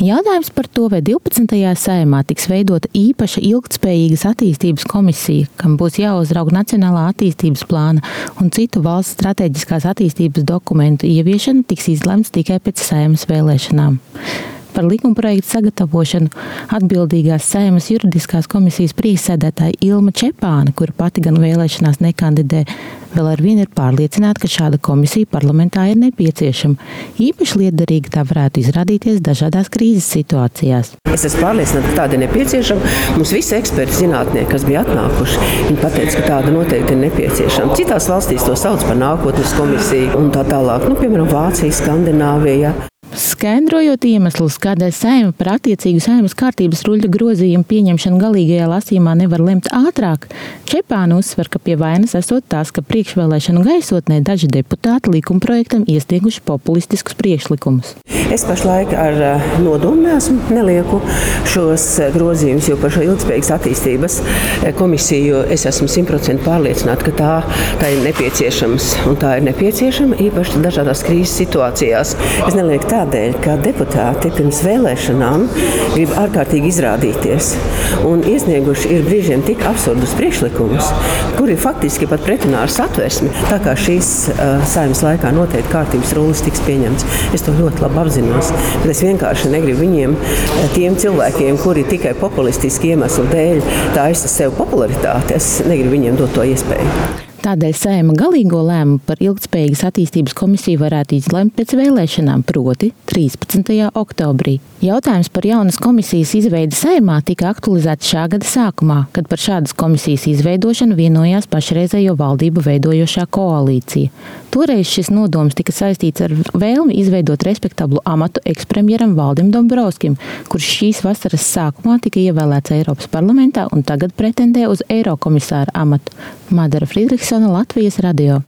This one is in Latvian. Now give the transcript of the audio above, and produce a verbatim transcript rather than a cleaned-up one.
Jautājums par to, vai divpadsmitajā Saeimā tiks veidota īpaša ilgtspējīgas attīstības komisija, kam būs jāuzrauga Nacionālā attīstības plāna un citu valsts strateģiskās attīstības dokumentu ieviešana, tiks izlemts tikai pēc Saeimas vēlēšanām. Par likumprojektu sagatavošanu atbildīgās Saeimas juridiskās komisijas priekšsēdētāja Ilma Čepāne, kura pati gan vēlēšanās nekandidē, vēl ar vienu ir pārliecināta, ka šāda komisija parlamentā ir nepieciešama. Īpaši lietderīga tā varētu izrādīties dažādās krīzes situācijās. Es esmu pārliecināta, ka tāda ir nepieciešama. Mums visi eksperti zinātnieki, kas bija atnākuši, viņi pateica, ka tāda noteikti ir nepieciešama. Citās valstīs to sauc par nākotnes komisiju un tā tālāk. Nu, piemēram, Vācija, Skandināvija. Skaidrojot iemeslus, kādēļ Saeima par attiecīgu Saeimas kārtības ruļļa grozījumu pieņemšanu galīgajā lasījumā nevar lemt ātrāk, Čepāne uzsver, ka pie vainas esot tas, ka priekšvēlēšanu gaisotnē daži deputāti likumprojektam iesnieguši populistiskus priekšlikumus. Es pašlaik ar nodomu neesmu nelieku šos grozījumus, jo par šo ilgtspējīgas attīstības komisiju es esmu simtprocentīgi pārliecināta, ka tā, tā ir nepieciešams un tā ir nepieciešama īpaši dažādās krīzes situācijās. Es nelieku tādēļ, ka deputāti pirms vēlēšanām grib ārkārtīgi izrādīties un iesnieguši ir brīžiem tik absurdus priekšlikumus, kuri faktiski pat pretrunā ar satversmi, tā kā šīs uh, Saeimas laikā noteikti kārtības rullis tiks pieņemts. Es to ļoti labi apzinos, bet es vienkārši negribu viņiem, tiem cilvēkiem, kuri tikai populistiski iemeslu dēļ taisa sev popularitāti, es negribu viņiem dot to iespēju. Tādēļ Saeima galīgo lēmumu par ilgtspējīgas attīstības komisiju varētu izlemt pēc vēlēšanām, proti trīspadsmitajā oktobrī. Jautājums par jaunas komisijas izveidi Saeimā tika aktualizēts šā gada sākumā, kad par šādas komisijas izveidošanu vienojās pašreizējo valdību veidojošā koalīcija. Toreiz šis nodoms tika saistīts ar vēlmi izveidot respektablu amatu ekspremjeram Valdim Dombrovskim, kurš šīs vasaras sākumā tika ievēlēts Eiropas parlamentā un tagad pretendē uz eirokomisāra amatu. Madara Friedrichsona, Latvijas radio.